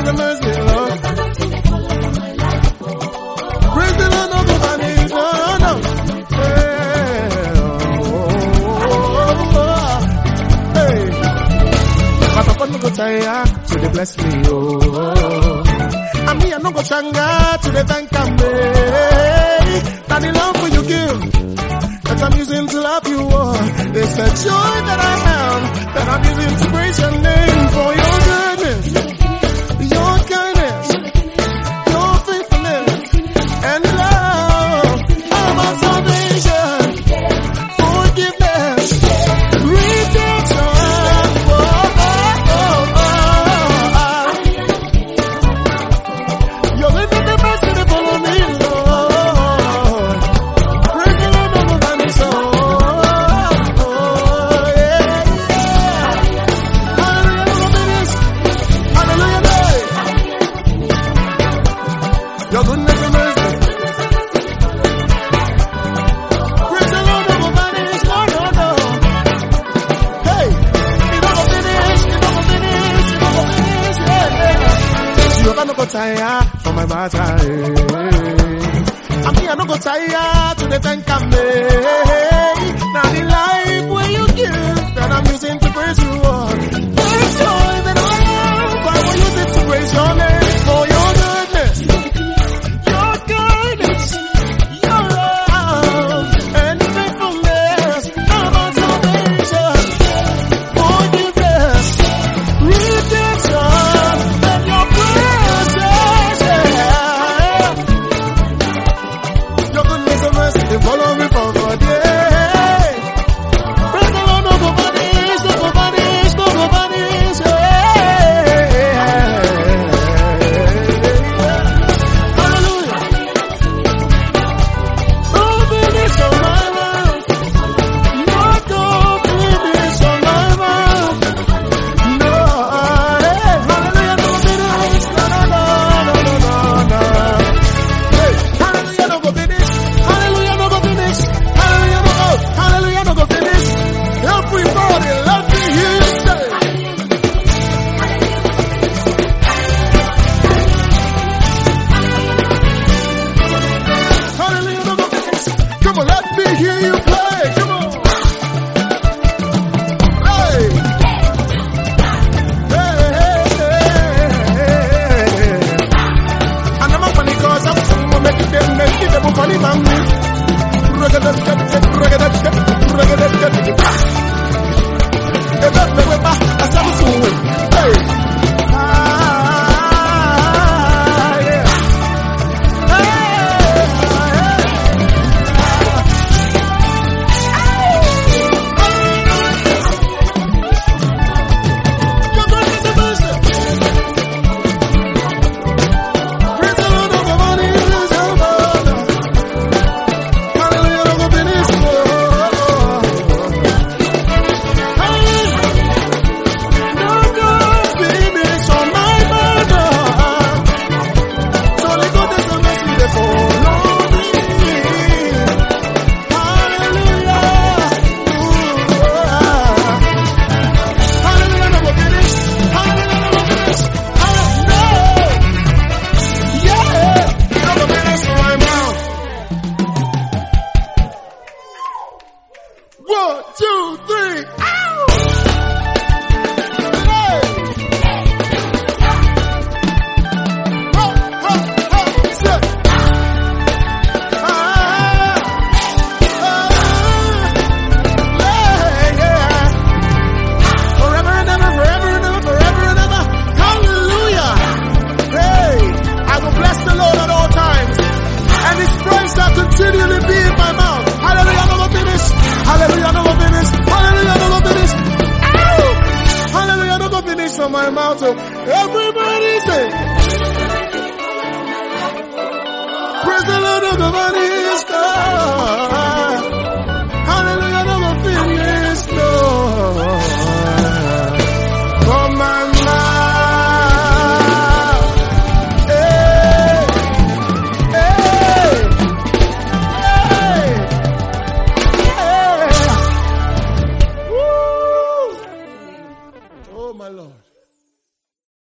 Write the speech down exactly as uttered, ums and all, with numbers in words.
goodness and mercy, Lord. Praise the Lord, no go vanish, no, no, no. Hey, oh, oh, oh, hey. But I no go tire to the bless me, oh. And me, I no go changa to the thank me. That the love for you give, that I'm using to love you, oh. It's the joy that I have, that I'm using to praise your name for your goodness, your kindness, your faithfulness, and love, all my salvation, forgiveness, redemption. Oh, oh, oh, oh. Your living the mercy to follow me, Lord. Praise the Lord, no more than so. Oh, yeah, yeah. Hallelujah, hallelujah. Your goodness and mercy. Praise the Lord, no more vanish, no, no, no. Hey, it don't go finish, it don't go finish, it don't go finish, yeah, yeah. You no go tire for my matter, eh. And me, I no go tire to the thank me. Now the life where you give, that I'm using to praise you, oh. There's joy that I have, I will use it to praise your name for your goodness, your kindness, your love, and faithfulness, about salvation, forgiveness, redemption, and your presence, yeah. Your goodness and mercy, they follow me for God, yeah. Praise the Lord, no go vanish, no go vanish, no go vanish, yeah. Hallelujah. No finish on my life. No go finish on my life. No, hey, hallelujah, no finish. No, no, no, no, no, no, no. Hey, hallelujah, no go finish. Hallelujah, no go finish. Hallelujah, no go. Hallelujah, no go finish. Everybody, let me hear you say. Hallelujah, no go finish. Come on, let me hear you play. Come on. Hey. Hey, hey, hey, hey. And I'm up on the cause I'm so make it them make it them funny man.